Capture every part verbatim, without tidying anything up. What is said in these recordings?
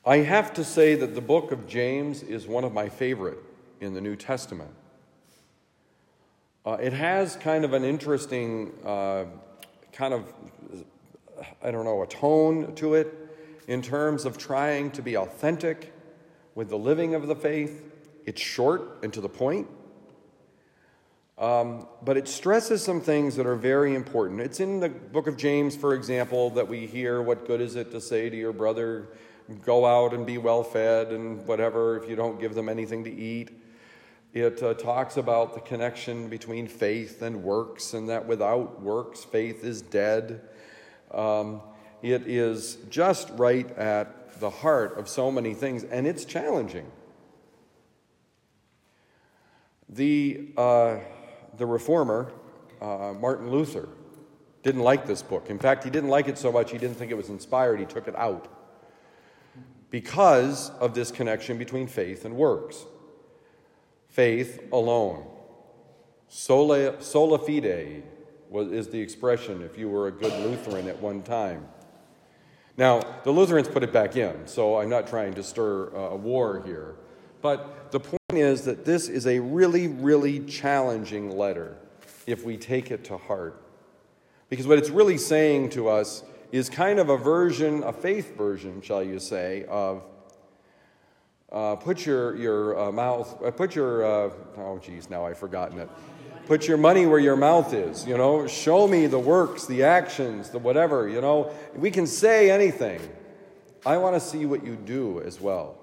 I have to say that the book of James is one of my favorite in the New Testament. Uh, it has kind of an interesting, uh, kind of, I don't know, a tone to it in terms of trying to be authentic with the living of the faith. It's short and to the point, um, but it stresses some things that are very important. It's in the book of James, for example, that we hear, what good is it to say to your brother, go out and be well fed and whatever if you don't give them anything to eat. It uh, talks about the connection between faith and works, and that without works, faith is dead. Um, it is just right at the heart of so many things, and it's challenging. The, uh, the reformer, uh, Martin Luther, didn't like this book. In fact, he didn't like it so much he didn't think it was inspired. He took it out because of this connection between faith and works. Faith alone. Sola, sola fide was, is the expression if you were a good Lutheran at one time. Now, the Lutherans put it back in, so I'm not trying to stir uh, a war here. But the point is that this is a really, really challenging letter if we take it to heart. Because what it's really saying to us is kind of a version, a faith version, shall you say, of uh, put your, your uh, mouth, uh, put your, uh, oh geez, now I've forgotten it. Put your money where your mouth is, you know. Show me the works, the actions, the whatever, you know. We can say anything. I want to see what you do as well.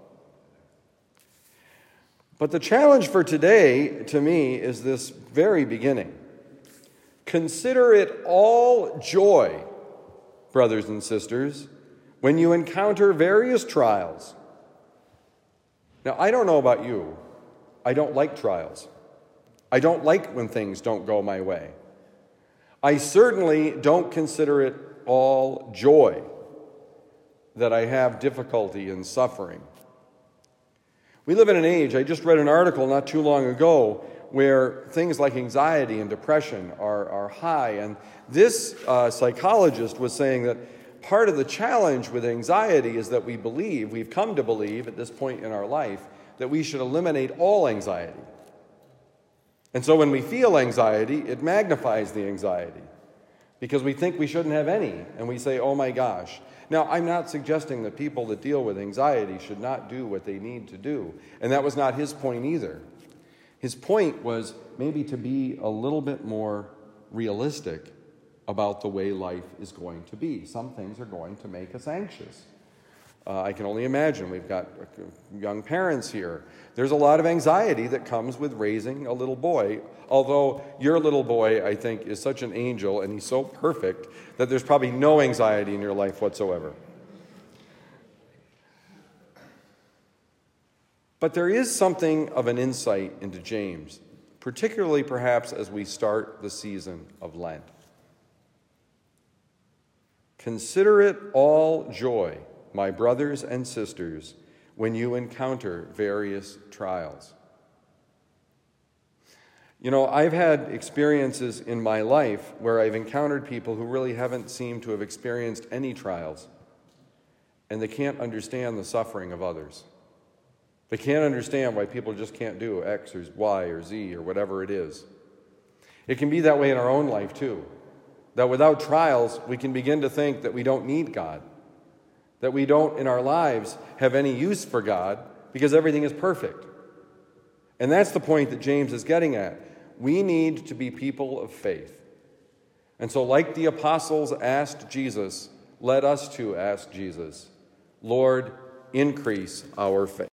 But the challenge for today, to me, is this very beginning. Consider it all joy, brothers and sisters, when you encounter various trials. Now, I don't know about you. I don't like trials. I don't like when things don't go my way. I certainly don't consider it all joy that I have difficulty and suffering. We live in an age, I just read an article not too long ago, where things like anxiety and depression are, are high. And this uh, psychologist was saying that part of the challenge with anxiety is that we believe, we've come to believe at this point in our life, that we should eliminate all anxiety. And so when we feel anxiety, it magnifies the anxiety because we think we shouldn't have any, and we say, oh my gosh. Now, I'm not suggesting that people that deal with anxiety should not do what they need to do, and that was not his point either. His point was maybe to be a little bit more realistic about the way life is going to be. Some things are going to make us anxious. Uh, I can only imagine. We've got young parents here. There's a lot of anxiety that comes with raising a little boy, although your little boy, I think, is such an angel and he's so perfect that there's probably no anxiety in your life whatsoever. But there is something of an insight into James, particularly perhaps as we start the season of Lent. Consider it all joy, my brothers and sisters, when you encounter various trials. You know, I've had experiences in my life where I've encountered people who really haven't seemed to have experienced any trials, and they can't understand the suffering of others. They can't understand why people just can't do X or Y or Z or whatever it is. It can be that way in our own life too, that without trials, we can begin to think that we don't need God, that we don't in our lives have any use for God because everything is perfect. And that's the point that James is getting at. We need to be people of faith. And so like the apostles asked Jesus, let us too ask Jesus, Lord, increase our faith.